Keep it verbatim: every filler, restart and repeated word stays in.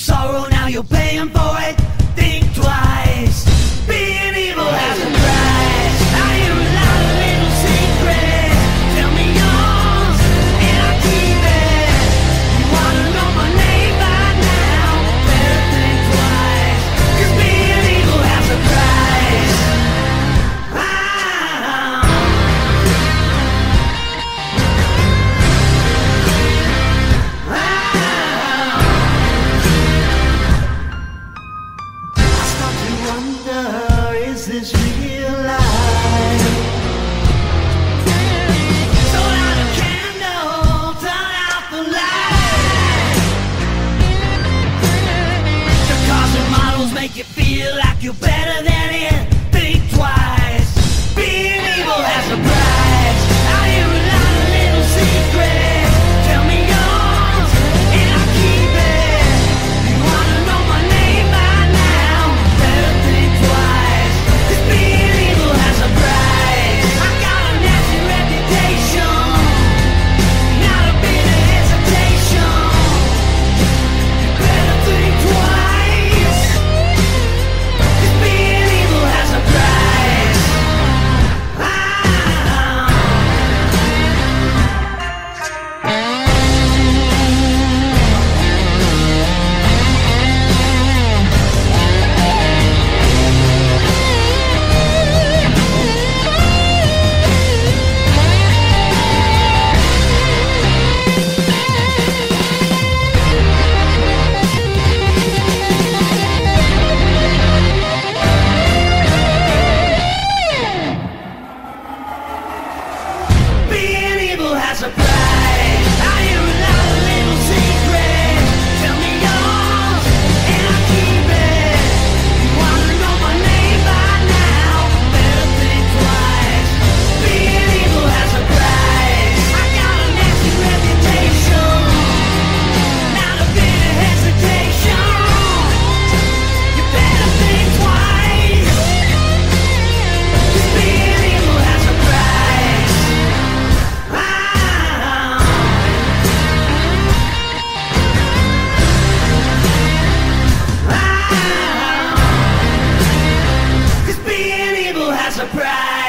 sorrow, now you're paying for it. Think twice. Being evil has a price. I hear a lot of little secrets. Tell me yours, and I'll keep it. You wanna know my name by now? Better think twice. 'Cause being evil has a price. Ah. Wonder, is this real life? Turn out a candle, turn out the light. The cars and models make you feel like you're better than it. Think twice. Being evil has a price. I hear a lot of little secrets. Tell me yours, and I'll keep it. You wanna know my name by now? Better think twice. 'Cause being evil has a price. I got a nasty reputation, not a bit of hesitation. You better think twice. 'Cause being evil has a price. Ah. Being evil has a price. I hear a lot of little secrets. Tell me yours, and I'll keep it. You wanna know my name by now? Better think twice. Being evil has a price. I got a nasty reputation, not a bit of hesitation. You better think twice. 'Cause being evil has a price. Ah. 'Cause being evil has a price.